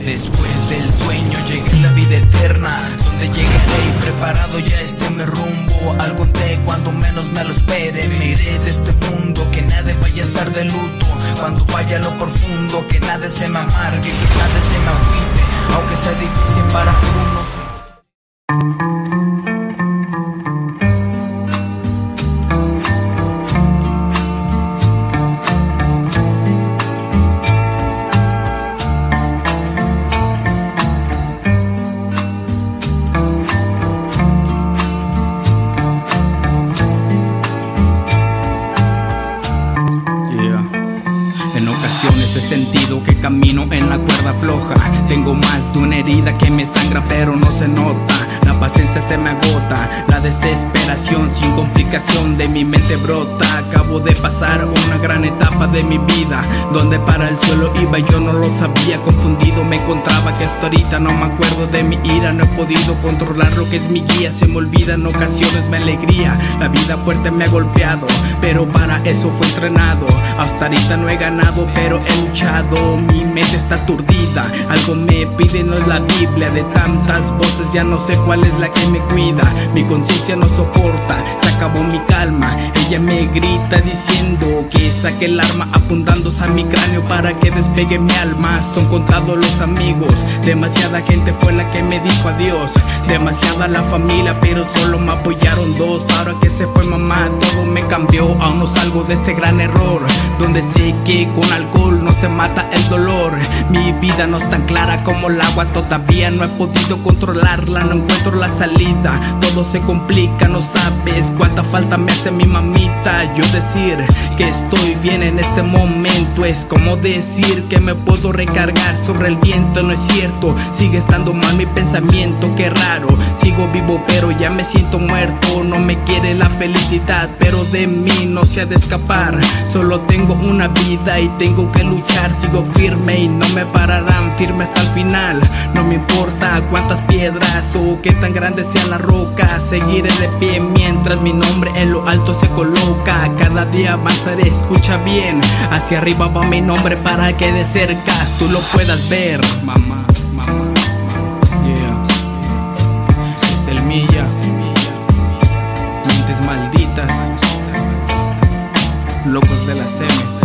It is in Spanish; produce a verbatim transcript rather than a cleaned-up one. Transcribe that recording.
Después del sueño llegué a la vida eterna, donde llegaré y preparado ya esté mi rumbo. Algún día cuando menos me lo espere, me iré de este mundo, que nadie vaya a estar de luto. Cuando vaya a lo profundo, que nadie se me amargue, que nadie se me agüite, aunque sea difícil para unos. En ocasiones he sentido que camino en la cuerda floja. Tengo más de una herida que me sangra pero no se nota. La paciencia se me agota, la desesperación sin complicación de mi mente brota. Acabo de pasar una gran etapa de mi vida, donde para el suelo iba y yo no lo sabía. Confundido me encontraba que hasta ahorita no me acuerdo de mi ira. No he podido controlar lo que es mi guía, se me olvida en ocasiones mi alegría. La vida fuerte me ha golpeado, pero para eso fue entrenado. Hasta ahorita no he ganado, pero he luchado. Mi mente está aturdida, algo me pide, no es la Biblia. De tantas voces ya no sé cuál es la que me cuida. Mi conciencia no soporta, se acabó mi calma. Ella me grita diciendo que saque el arma, apuntándose a mi cráneo para que despegue mi alma. Son contados los amigos, demasiada gente fue la que me dijo adiós. Demasiada la familia, pero solo me apoyaron dos. Ahora que se fue mamá, todo me cambió. Aún no salgo de este gran error, donde sé que con alcohol no se mata el dolor. Mi vida no es tan clara como el agua, todavía no he podido controlarla. No encuentro la salida, todo se complica. No sabes cuánta falta me hace mi mamita. Yo decir que estoy bien en este momento es como decir que me puedo recargar sobre el viento. No es cierto, sigue estando mal mi pensamiento, qué raro. Sigo vivo pero ya me siento muerto. No me quiere la felicidad, pero de mí no se ha de escapar. Solo tengo una vida y tengo que luchar. Sigo firme y no me pararán, firme hasta el final. No me importa cuántas piedras o qué tan grande sea la roca, seguiré de pie mientras mi nombre en lo alto se coloca. Cada día avanzaré, escucha bien, hacia arriba va mi nombre para que de cerca tú lo puedas ver. Mamá, mamá, yeah. Es el Milla, mentes malditas, locos de las semes.